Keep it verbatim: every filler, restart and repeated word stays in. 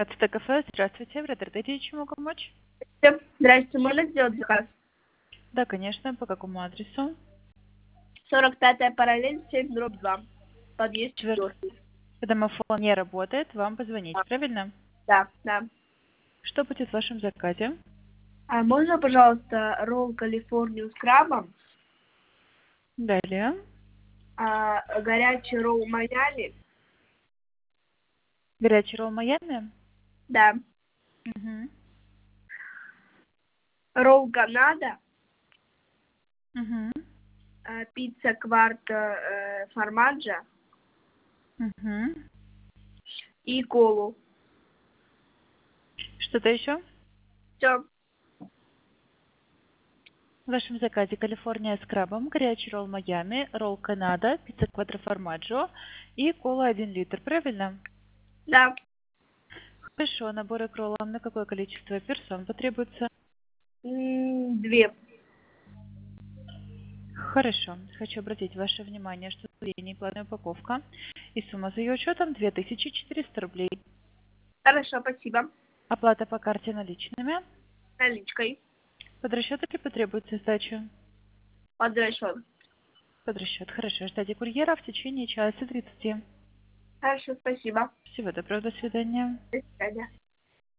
Это кафе. Здравствуйте, в Роттердате чем могу помочь? Здравствуйте, можно сделать заказ? Да, конечно. По какому адресу? сорок пятая параллель, семь дробь два. Подъезд Четвертый. четвертый. Домофон не работает, вам позвонить, правильно? Да, да. Что будет в вашем заказе? А можно, пожалуйста, ролл Калифорнию с крабом, Далее. а, горячий ролл Майами, Горячий ролл Майами? да, Угу. ролл Канада, Угу. а, пицца кварта э, формаджа Угу. и колу. Что-то еще? Все, В вашем заказе Калифорния с крабом, горячий ролл Майами, ролл Канада, пицца квадроформаджо и кола один литр, правильно? да. Хорошо, наборы к роллам на какое количество персон потребуется? М, Две. Хорошо. Хочу обратить ваше внимание, что не платная упаковка и сумма за ее учетом две тысячи четыреста рублей. Хорошо, спасибо. Оплата по карте наличными. Наличкой. Под расчет или потребуется сдача? Под расчет. Под расчет. Хорошо. Ждите курьера в течение часа тридцати. Хорошо, спасибо. Всего доброго. До свидания. До свидания.